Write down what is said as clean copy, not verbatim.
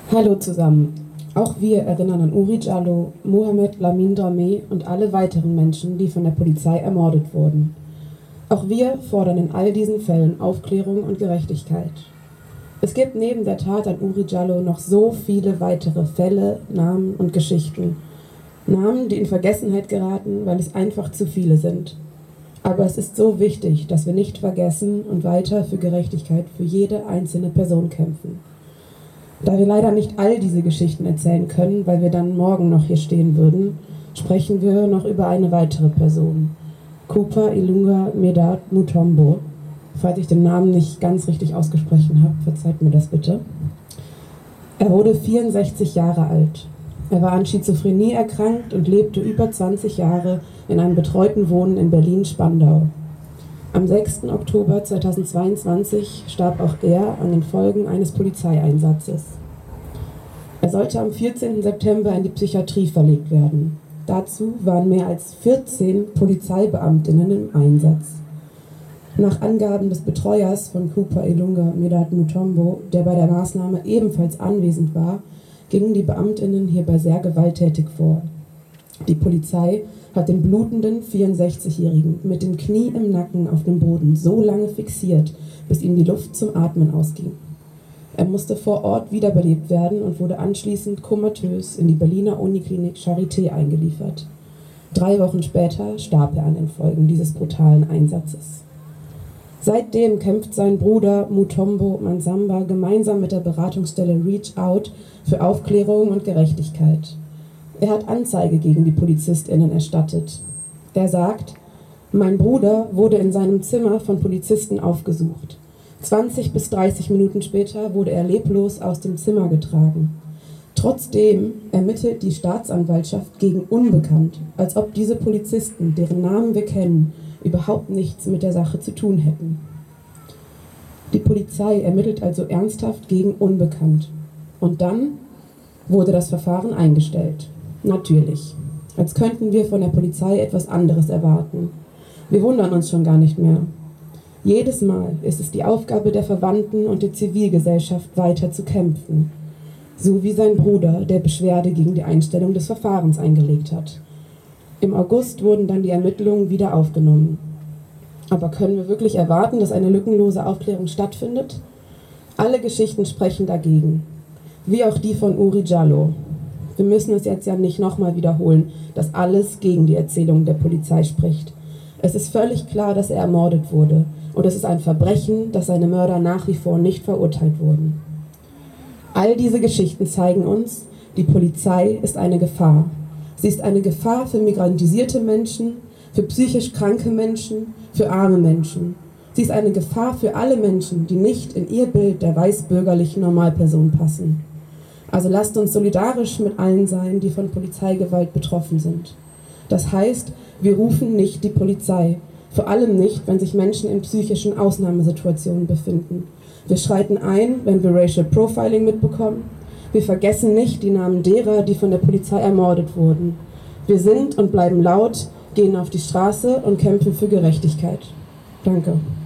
Hallo zusammen. Auch wir erinnern an Uri Jalloh, Mohamed Lamin Drameh und alle weiteren Menschen, die von der Polizei ermordet wurden. Auch wir fordern in all diesen Fällen Aufklärung und Gerechtigkeit. Es gibt neben der Tat an Uri Jalloh noch so viele weitere Fälle, Namen und Geschichten. Namen, die in Vergessenheit geraten, weil es einfach zu viele sind. Aber es ist so wichtig, dass wir nicht vergessen und weiter für Gerechtigkeit für jede einzelne Person kämpfen. Da wir leider nicht all diese Geschichten erzählen können, weil wir dann morgen noch hier stehen würden, sprechen wir noch über eine weitere Person. Cooper Ilunga Medard Mutombo. Falls ich den Namen nicht ganz richtig ausgesprochen habe, verzeiht mir das bitte. Er wurde 64 Jahre alt. Er war an Schizophrenie erkrankt und lebte über 20 Jahre in einem betreuten Wohnen in Berlin-Spandau. Am 6. Oktober 2022 starb auch er an den Folgen eines Polizeieinsatzes. Er sollte am 14. September in die Psychiatrie verlegt werden. Dazu waren mehr als 14 Polizeibeamtinnen im Einsatz. Nach Angaben des Betreuers von Cooper Ilunga Medard Mutombo, der bei der Maßnahme ebenfalls anwesend war, gingen die Beamtinnen hierbei sehr gewalttätig vor. Die Polizei hat den blutenden 64-Jährigen mit dem Knie im Nacken auf dem Boden so lange fixiert, bis ihm die Luft zum Atmen ausging. Er musste vor Ort wiederbelebt werden und wurde anschließend komatös in die Berliner Uniklinik Charité eingeliefert. 3 Wochen später starb er an den Folgen dieses brutalen Einsatzes. Seitdem kämpft sein Bruder Mutombo Mansamba gemeinsam mit der Beratungsstelle Reach Out für Aufklärung und Gerechtigkeit. Er hat Anzeige gegen die PolizistInnen erstattet. Er sagt, mein Bruder wurde in seinem Zimmer von Polizisten aufgesucht. 20 bis 30 Minuten später wurde er leblos aus dem Zimmer getragen. Trotzdem ermittelt die Staatsanwaltschaft gegen Unbekannt, als ob diese Polizisten, deren Namen wir kennen, überhaupt nichts mit der Sache zu tun hätten. Die Polizei ermittelt also ernsthaft gegen Unbekannt. Und dann wurde das Verfahren eingestellt. Natürlich. Als könnten wir von der Polizei etwas anderes erwarten. Wir wundern uns schon gar nicht mehr. Jedes Mal ist es die Aufgabe der Verwandten und der Zivilgesellschaft, weiter zu kämpfen. So wie sein Bruder, der Beschwerde gegen die Einstellung des Verfahrens eingelegt hat. Im August wurden dann die Ermittlungen wieder aufgenommen. Aber können wir wirklich erwarten, dass eine lückenlose Aufklärung stattfindet? Alle Geschichten sprechen dagegen. Wie auch die von Uri Jalloh. Wir müssen es jetzt ja nicht nochmal wiederholen, dass alles gegen die Erzählung der Polizei spricht. Es ist völlig klar, dass er ermordet wurde. Und es ist ein Verbrechen, dass seine Mörder nach wie vor nicht verurteilt wurden. All diese Geschichten zeigen uns, die Polizei ist eine Gefahr. Sie ist eine Gefahr für migrantisierte Menschen, für psychisch kranke Menschen, für arme Menschen. Sie ist eine Gefahr für alle Menschen, die nicht in ihr Bild der weißbürgerlichen Normalperson passen. Also lasst uns solidarisch mit allen sein, die von Polizeigewalt betroffen sind. Das heißt, wir rufen nicht die Polizei, vor allem nicht, wenn sich Menschen in psychischen Ausnahmesituationen befinden. Wir schreiten ein, wenn wir Racial Profiling mitbekommen. Wir vergessen nicht die Namen derer, die von der Polizei ermordet wurden. Wir sind und bleiben laut, gehen auf die Straße und kämpfen für Gerechtigkeit. Danke.